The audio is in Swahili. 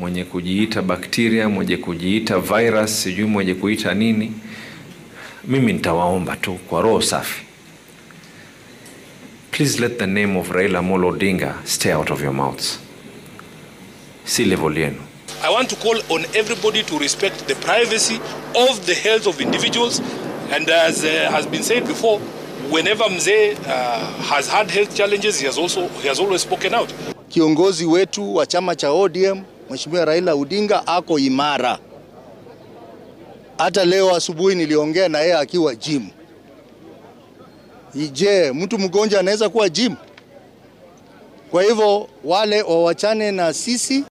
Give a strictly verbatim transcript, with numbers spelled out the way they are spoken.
mwenye kujiita bakteria, mwenye kujiita virus, sijui mwenye kuita nini, mimi nitawaomba tu kwa roho safi, please let the name of Raila Amolo Odinga stay out of your mouths. Si level yenu. I want to call on everybody to respect the privacy of the health of individuals, and as uh, has been said before, whenever Mzee uh, has had health challenges, he has also he has always spoken out. Kiongozi wetu wa chama cha O D M Mheshimiwa Raila Odinga ako imara. Hata leo asubuhi niliongea na yeye akiwa gym. Je, mtu mgonjwa anaweza kuwa gym? Kwa hivyo wale wawachane na sisi.